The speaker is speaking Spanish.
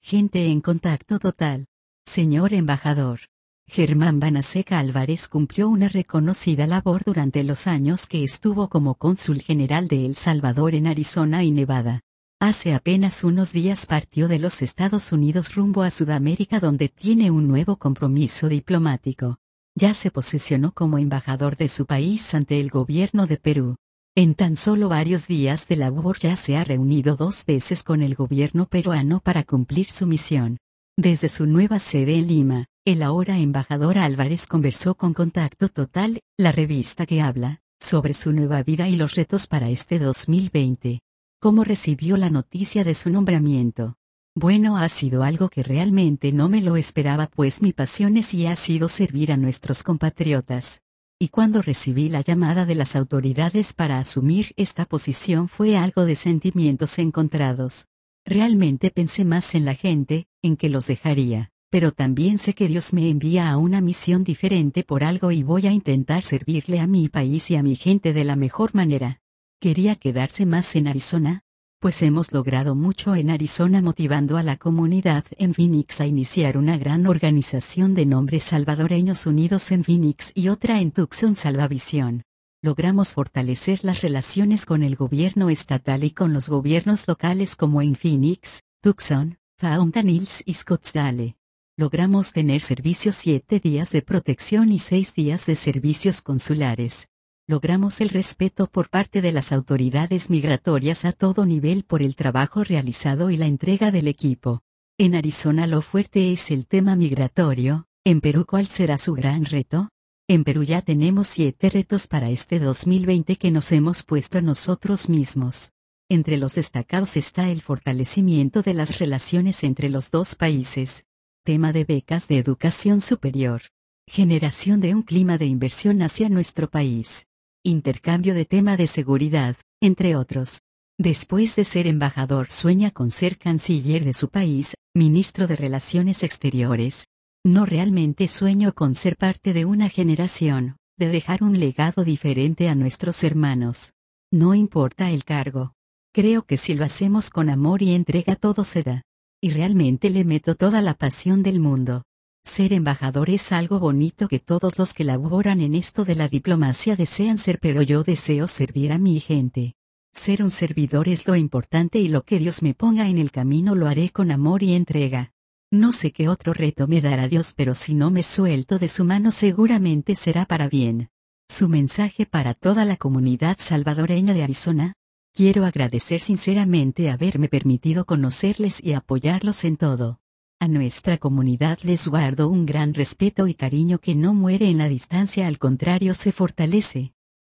Gente en contacto total. Señor embajador. Germán Banaseca Álvarez cumplió una reconocida labor durante los años que estuvo como cónsul general de El Salvador en Arizona y Nevada. Hace apenas unos días partió de los Estados Unidos rumbo a Sudamérica, donde tiene un nuevo compromiso diplomático. Ya se posicionó como embajador de su país ante el gobierno de Perú. En tan solo varios días de labor ya se ha reunido 2 veces con el gobierno peruano para cumplir su misión. Desde su nueva sede en Lima, el ahora embajador Álvarez conversó con Contacto Total, la revista que habla sobre su nueva vida y los retos para este 2020. ¿Cómo recibió la noticia de su nombramiento? Bueno, ha sido algo que realmente no me lo esperaba, pues mi pasión es y ha sido servir a nuestros compatriotas. Y cuando recibí la llamada de las autoridades para asumir esta posición fue algo de sentimientos encontrados. Realmente pensé más en la gente, en que los dejaría, pero también sé que Dios me envía a una misión diferente por algo y voy a intentar servirle a mi país y a mi gente de la mejor manera. ¿Quería quedarse más en Arizona? Pues hemos logrado mucho en Arizona motivando a la comunidad en Phoenix a iniciar una gran organización de nombre Salvadoreños Unidos en Phoenix y otra en Tucson Salvavisión. Logramos fortalecer las relaciones con el gobierno estatal y con los gobiernos locales como en Phoenix, Tucson, Fountain Hills y Scottsdale. Logramos tener servicios 7 días de protección y 6 días de servicios consulares. Logramos el respeto por parte de las autoridades migratorias a todo nivel por el trabajo realizado y la entrega del equipo. En Arizona lo fuerte es el tema migratorio. ¿En Perú cuál será su gran reto? En Perú ya tenemos 7 retos para este 2020 que nos hemos puesto nosotros mismos. Entre los destacados está el fortalecimiento de las relaciones entre los dos países. Tema de becas de educación superior. Generación de un clima de inversión hacia nuestro país. Intercambio de tema de seguridad, entre otros. Después de ser embajador sueña con ser canciller de su país, ministro de Relaciones Exteriores. No, realmente sueño con ser parte de una generación, de dejar un legado diferente a nuestros hermanos. No importa el cargo. Creo que si lo hacemos con amor y entrega todo se da. Y realmente le meto toda la pasión del mundo. Ser embajador es algo bonito que todos los que laboran en esto de la diplomacia desean ser, pero yo deseo servir a mi gente. Ser un servidor es lo importante y lo que Dios me ponga en el camino lo haré con amor y entrega. No sé qué otro reto me dará Dios, pero si no me suelto de su mano seguramente será para bien. Su mensaje para toda la comunidad salvadoreña de Arizona. Quiero agradecer sinceramente haberme permitido conocerles y apoyarlos en todo. A nuestra comunidad les guardo un gran respeto y cariño que no muere en la distancia, al contrario se fortalece.